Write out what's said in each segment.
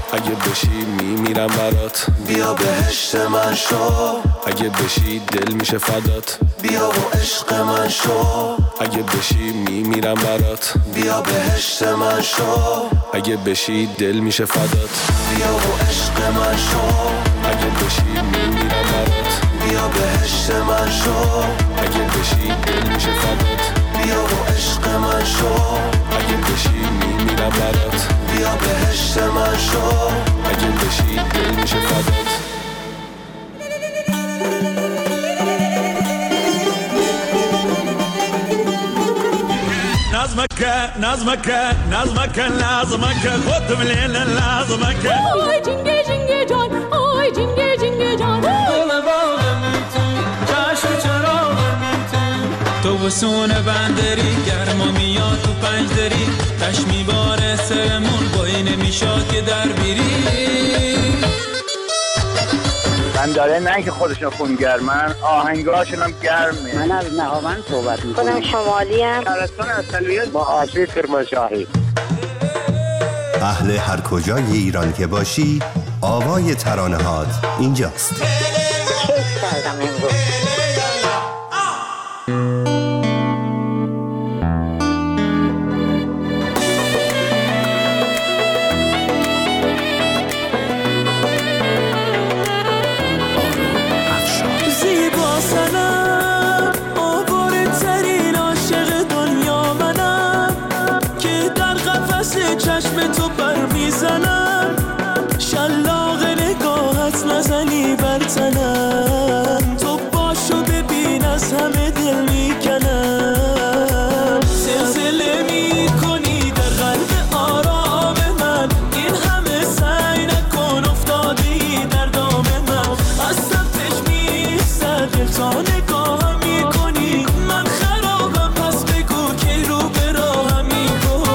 اگه بشی میمیرم برات، بیا بهشت من شو. اگه بشی دل میشه فدات، بیا و عشق من شو. اگه بشی میمیرم برات، بیا بهشت من شو. اگه بشی دل میشه فدات، بیا و عشق من شو. اگه بشی میمیرم برات، بیا بهشت من شو. اگه بشی دل میشه فدات، بیا و عشق من شو. اگه بشی میمیرم برات، بیا بهشت من شو. اگه بشی دل میشه فدات. نظمك خد من لازمك آی جنگه جنگه جان، آی جنگه جنگه جان، دل باغم تو چشم چراغم تو بسون بندری گرما میاد تو پنج دری تش میباره سرمون بایی نمیشاد که در بیری من داره نه که خودشون خونگرمن آهنگاشون هم گرمه. من از نهاوند صحبت میکنم. خودم شمالی ام. ترستان اصلیت با آشی کرمانشاهی. اهل هر کجای ایران که باشی آوای ترانه‌هات اینجاست. کیف کردم امروز. چشم تو بر میزنم شلاق نگاهت نزنی بر تنم تو باشو ببین از همه دل میکنم زلزله میکنی در قلب آرام من این همه سعی نکن افتادی در دام من از سمتش میستر دل تا نگاهم میکنی من خرابم پس بگو که رو به راهم میکنی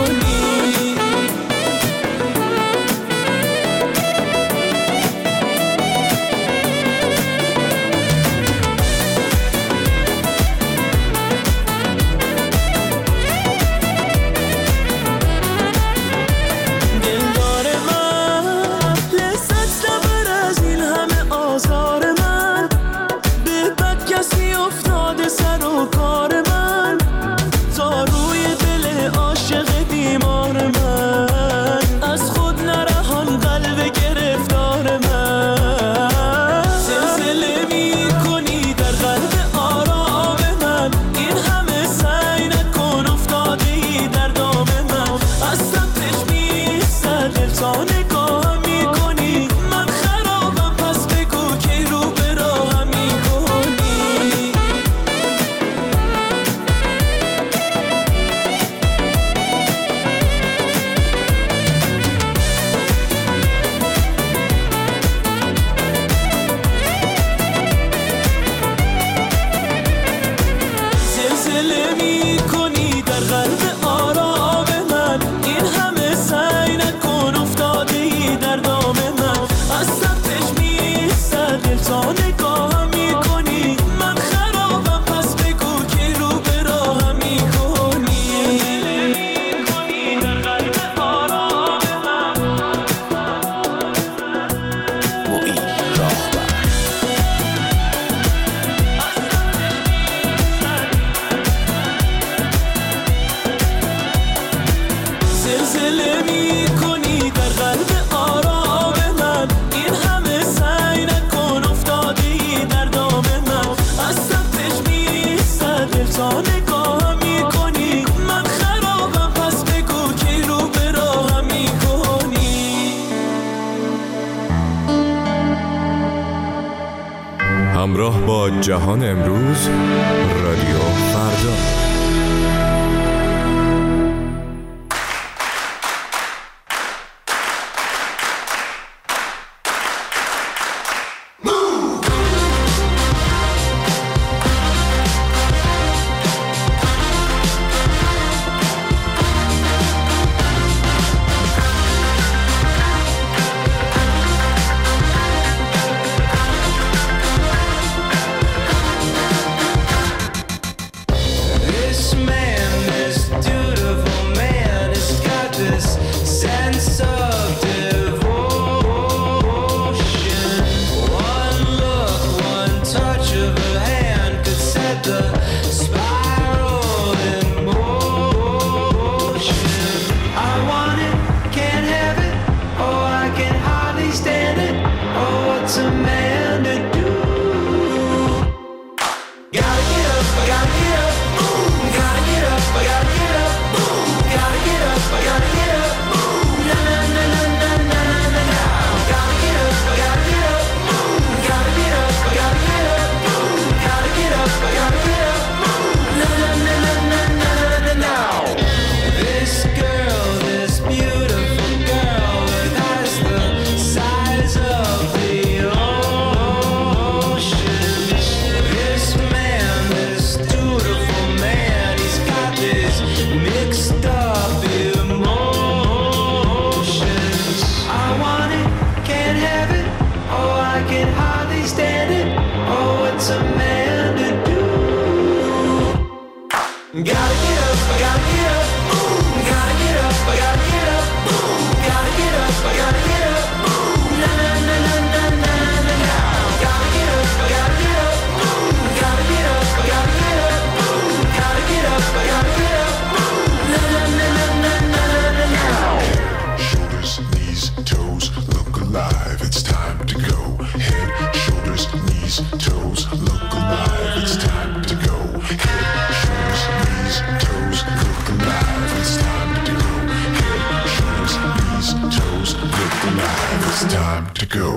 همراه با جهان امروز، رادیو فردا. toes, look alive, it's time to go. Head, shoulders, knees, toes, look alive, it's time to go. Head, shoulders, knees, toes, look alive, it's time to go. Head, shoulders, knees, toes, look alive, it's time to go.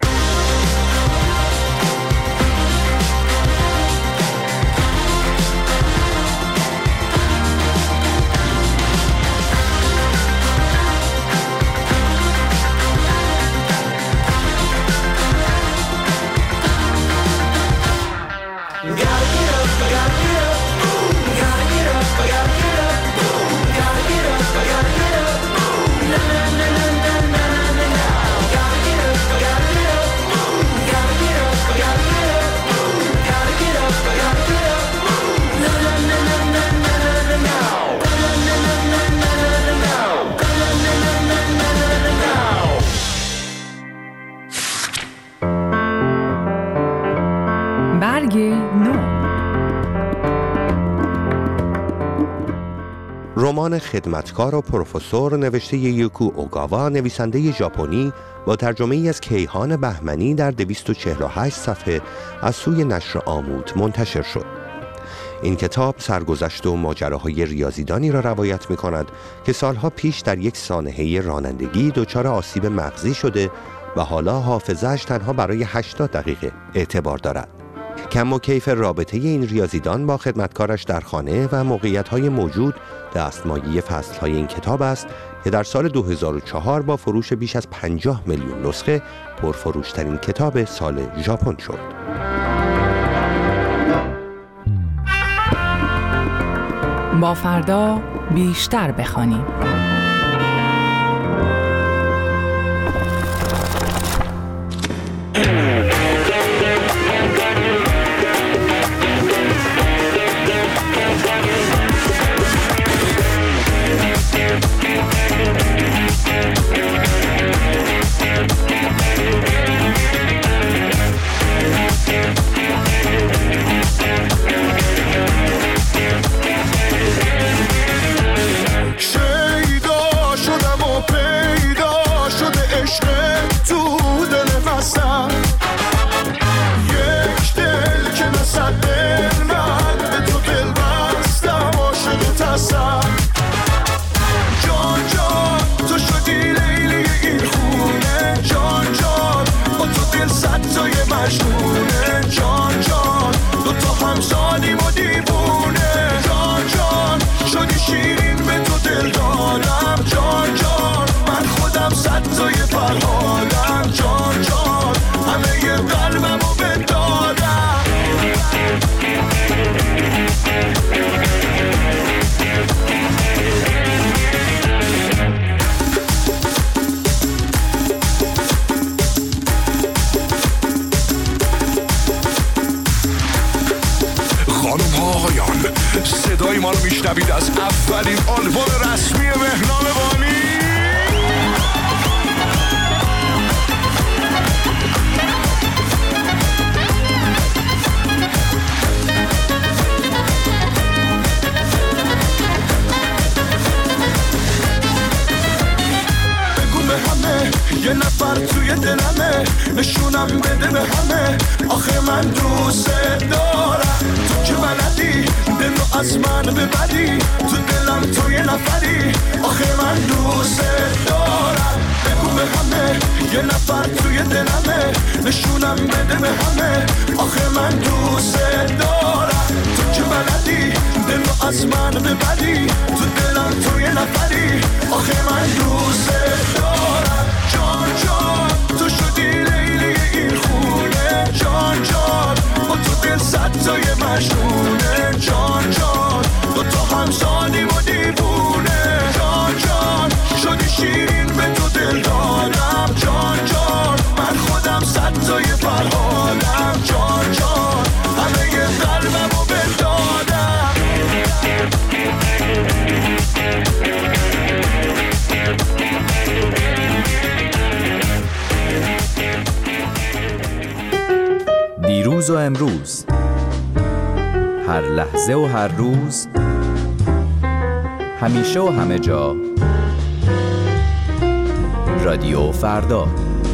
برگ نو. رمان خدمتکار و پروفسور نوشته یوکو اوگاوا، نویسنده ژاپنی، با ترجمه ای از کیهان بهمنی در 248 صفحه از سوی نشر آموت منتشر شد. این کتاب سرگذشت و ماجراهای ریاضیدانی را روایت می کند که سالها پیش در یک سانحه رانندگی دچار آسیب مغزی شده و حالا حافظه‌اش تنها برای 80 دقیقه اعتبار دارد. کم و کیف رابطه این ریاضیدان با خدمتکارش در خانه و موقعیت‌های موجود دستمایه فصل‌های این کتاب است که در سال 2004 با فروش بیش از 50 میلیون نسخه پرفروشترین کتاب سال ژاپن شد. با فردا بیشتر بخوانیم. صدای ما رو میشنوید از اولین آلبوم رسمی مهنام بانی. بگو به همه یه نفر توی دلمه، نشونم بده به همه آخه من دوست دارم. تو که بلدی دلو از من ببری، تو دلم تو یه نفری آخه من دوست دارم. بگو به همه یه نفر توی دلمه، نشونم بده به همه آخه من دوست دارم. تو که بلدی دلو از من ببری، تو دلم تو یه نفری آخه من دوست دارم. جان جان تو شدی لیلی این خونه، جان جان با تو دل صد تای مجنونه، جان جان دو تا همسانیم و دیوونه، جان جان شدی شیرین به تو دل دادم، جان جان من خودم صد تای فرهادم، جان جان همه قلبم رو بدادم. دیروز و امروز، هر لحظه و هر روز، همیشه و همه جا، رادیو فردا.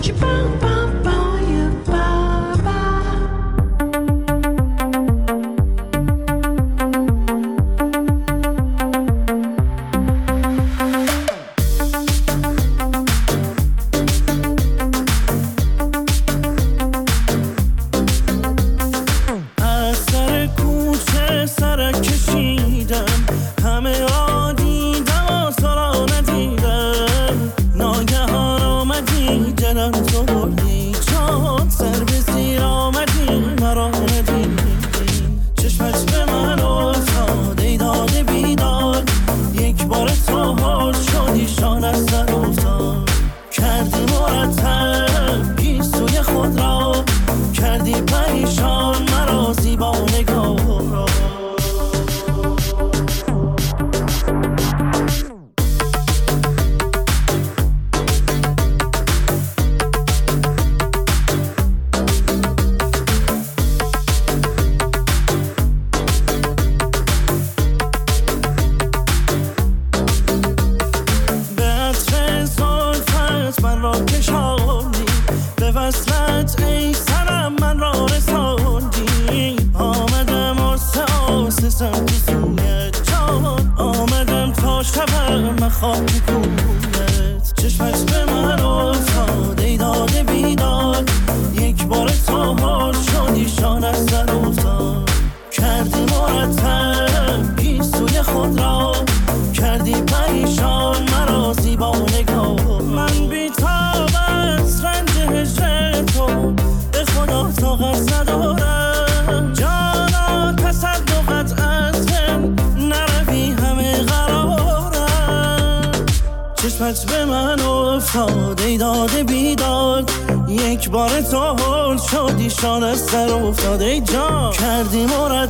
به من افتاده داده بیداد یک بار تو هل شدی شان از سر افتاده جان کردی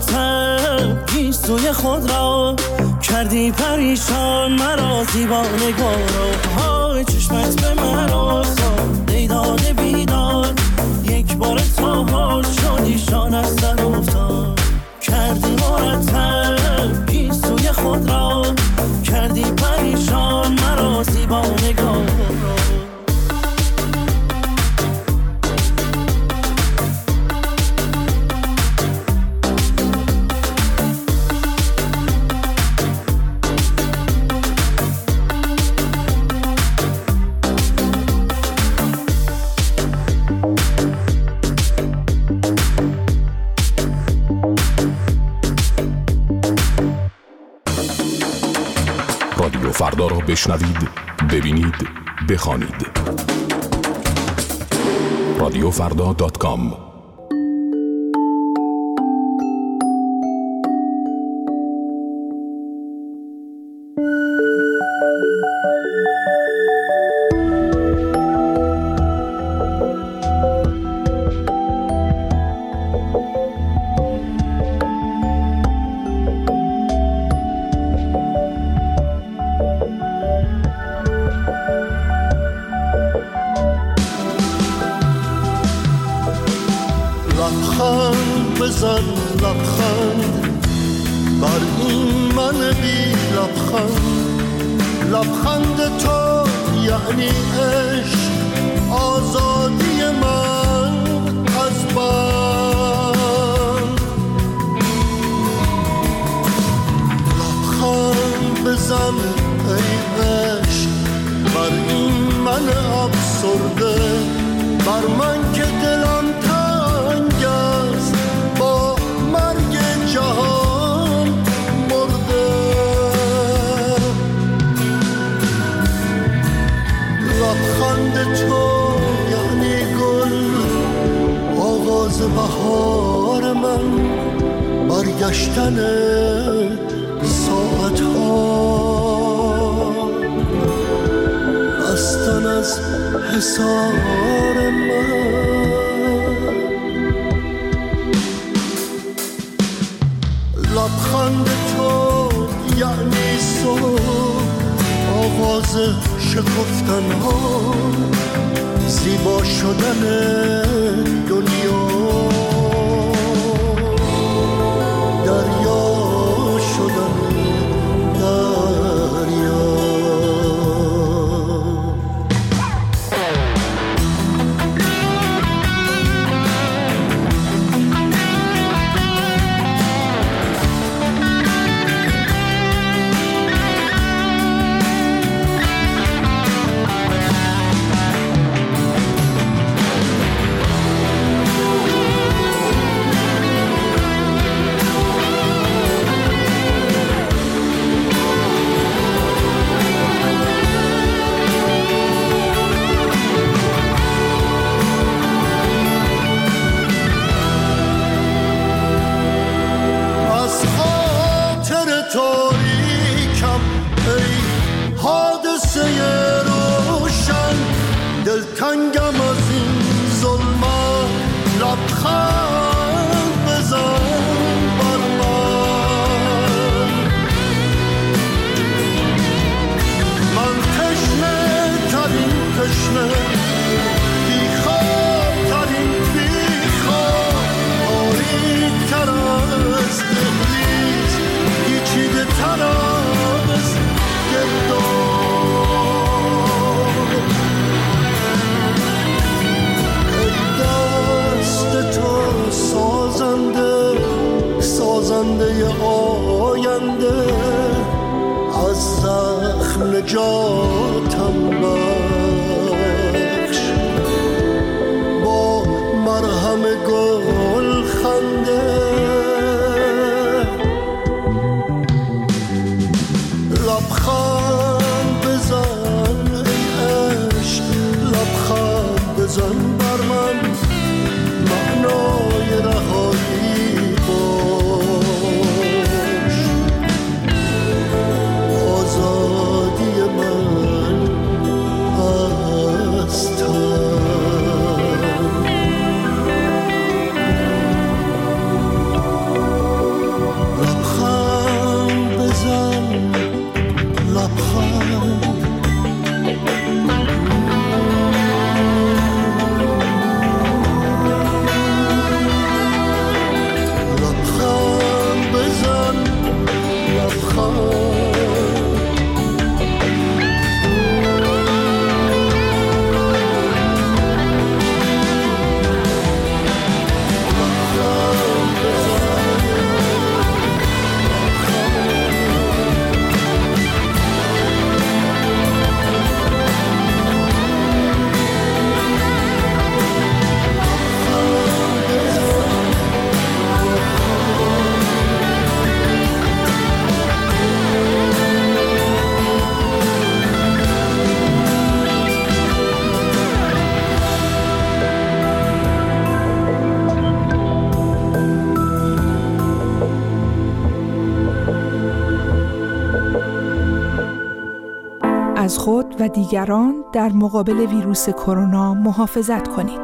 مرتب گیسوی خود را کردی پریشان مرا زیبا نگارا های چشمت به من افتاده داده بیداد یک بار تو هل شدی شان از سر افتاد کردی مرتب گیسوی خود را کردی پریشان مرا زیبا نگاه رادیو فردا را بشنوید، ببینید، بخوانید. رادیوفردا.com لبخند بزن لبخند بر این من بی لبخند لبخند تو یعنی عشق آزادی من از بند لبخند بزن ای عشق بر این من افسرده بر من که دلم تنگ است با مرگ جهان مرده لبخند تو یعنی گل آغاز بهار من برگشتن ساعت ها رستن از حصار من لبخند تو یعنی صبح آواز شکفتن ها زیبا شدن دنیا دریا شدن دریا دلتنگم از این ظلمات لبخند بزن بر من تشنه تشنه بیخواب ترین بیخواب تاریک تر از دهلیز پیچیده تر از گرداب ای دست تو سازنده آینده از زخم نجاتم بخش با مرهم گل خنده لبخند بزن ای عشق لبخند بزن بر من معنای رهایی باش آزادی من از لبخند بزن لبخند از خود و دیگران در مقابل ویروس کرونا محافظت کنید.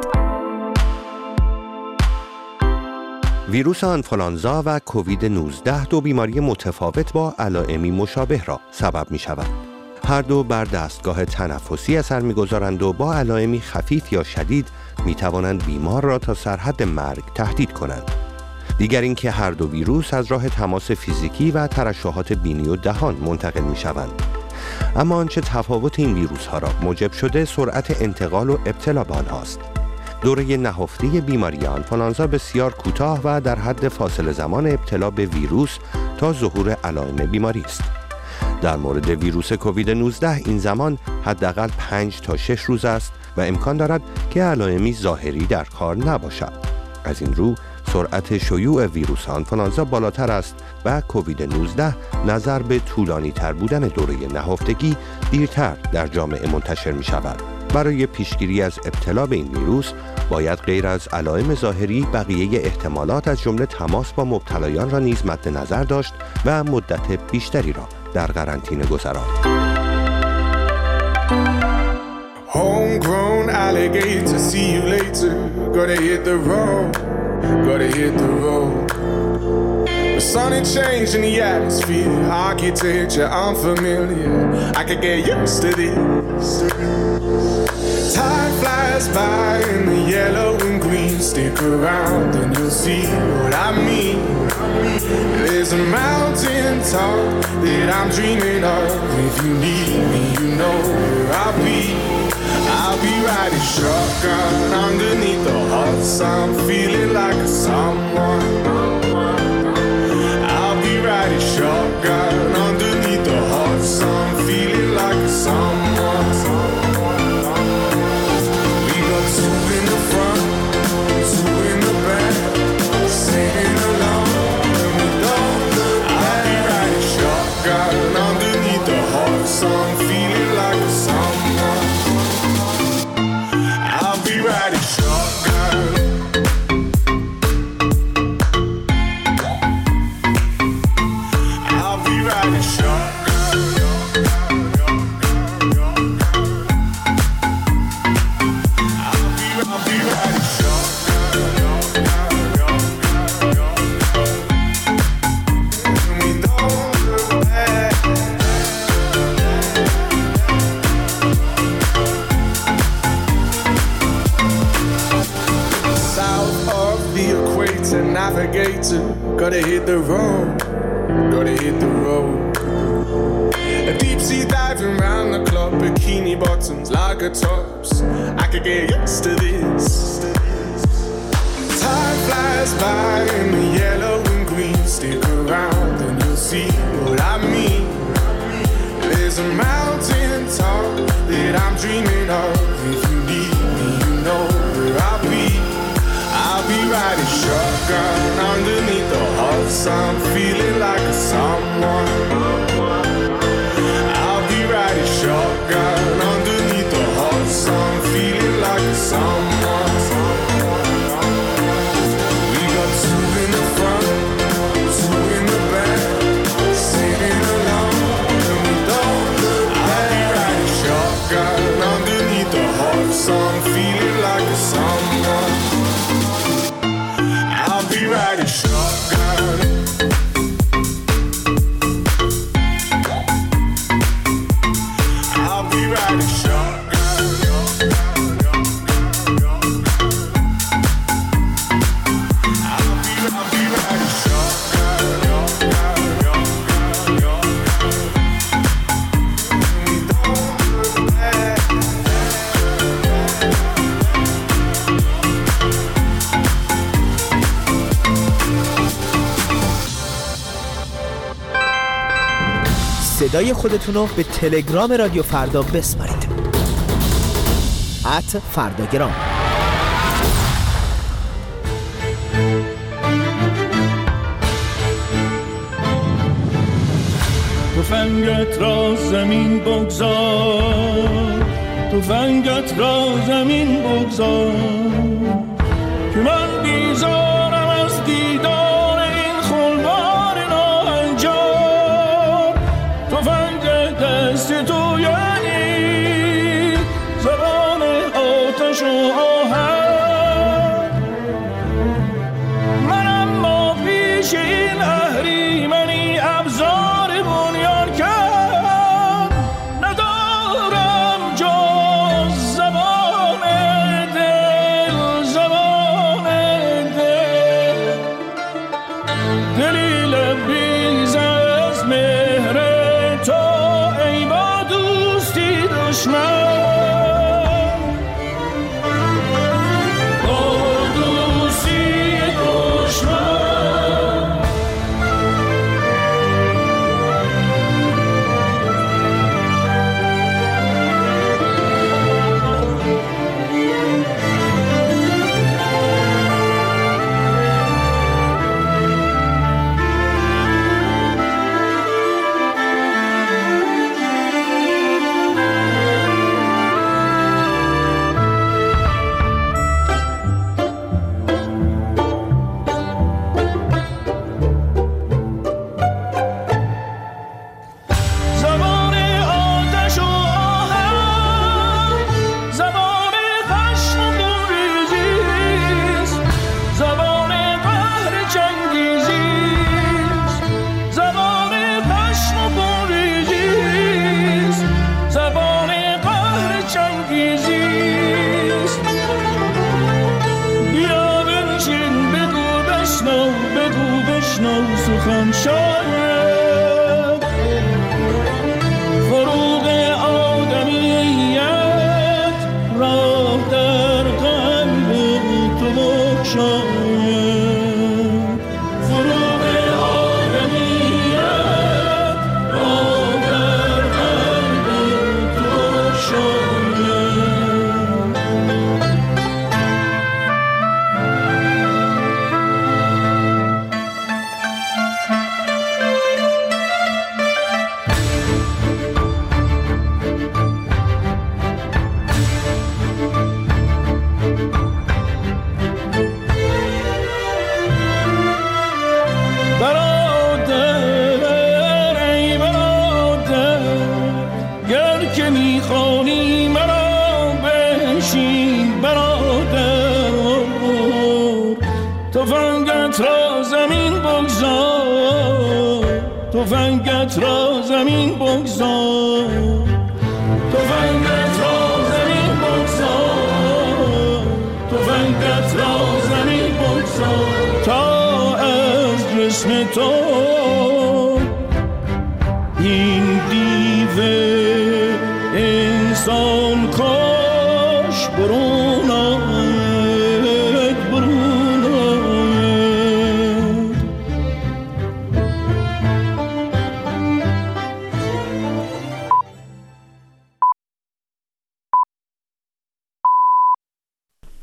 ویروس آنفولانزا و کووید 19 دو بیماری متفاوت با علائمی مشابه را سبب می شوند. هر دو بر دستگاه تنفسی اثر می گذارند و با علائمی خفیف یا شدید می توانند بیمار را تا سرحد مرگ تهدید کنند. دیگر اینکه هر دو ویروس از راه تماس فیزیکی و ترشحات بینی و دهان منتقل می شوند. اما آنچه تفاوت این ویروس ها را موجب شده سرعت انتقال و ابتلا به آنهاست. دوره نهفته بیماری آنفولانزا بسیار کوتاه و در حد فاصله زمان ابتلا به ویروس تا ظهور علائم بیماری است. در مورد ویروس کووید 19 این زمان حداقل 5 تا 6 روز است و امکان دارد که علائمی ظاهری در کار نباشد. از این رو سرعت شیوع ویروس آنفولانزا بالاتر است و کووید 19 نظر به طولانی تر بودن دوره نهفتگی دیرتر در جامعه منتشر می شود. برای پیشگیری از ابتلا به این ویروس باید غیر از علائم ظاهری بقیه احتمالات از جمله تماس با مبتلایان را نیز مد نظر داشت و مدت بیشتری را در قرنطینه گذراند. Homegrown alligator, see you later. Gotta hit the road, gotta hit the road. The sun ain't changing the atmosphere, architecture unfamiliar. I could get used to this. Time flies by in the yellow and green. Stick around and you'll see what I mean. There's a mountain top that I'm dreaming of. If you need me, you know where I'll be. I'll be riding shotgun underneath the hot sun, feeling like a someone. I'll be riding shotgun underneath the hot sun, feeling like a someone. We got two in the front, two in the back, singing along and we don't look back. I'll be riding shotgun underneath the hot sun, feeling like a someone. Riding shotgun. navigator. Gotta hit the road, gotta hit the road. A deep sea diving round the clock, bikini bottoms, lager tops. I could get used to this. Time flies by in the yellow and green. Stick around and you'll see what I mean. There's a mountain top that I'm dreaming of. If you need me, you know where I'll be. I'll be riding shotgun underneath the hot sun, feeling like a someone. I'll be riding shotgun underneath the hot sun, feeling like a someone. We got two in the front, two in the back, singing along, and we don't look back. I'll be riding shotgun underneath the hot sun, feeling like a someone. I'll be riding shotgun. I'll be riding shotgun. I'll be riding صدای خودتون رو به تلگرام رادیو فردا بسپارید. @فرداگرام. تفنگت را زمین بگذار، تفنگت را زمین بگذار، که من بیزارم از دیدار این خلوار ناهنجار. تفنگ دست تو یعنی زبان آتش و آهن، من اما پیش این اهریمنی ابزار بنیان کرد، ندارم جز زبان دل، زبان دل، دلی لبریز از مهر تو ای با دوستی دشمن. سخن شاید فروغ آدمیت راه در قلب تو بگشاید، فروغ آدمیت راه در قلب تو بگشاید. تفنگت را زمین بگذار، تفنگت را زمین بگذار، تفنگت را زمین بگذار، تفنگت را زمین بگذار تا تو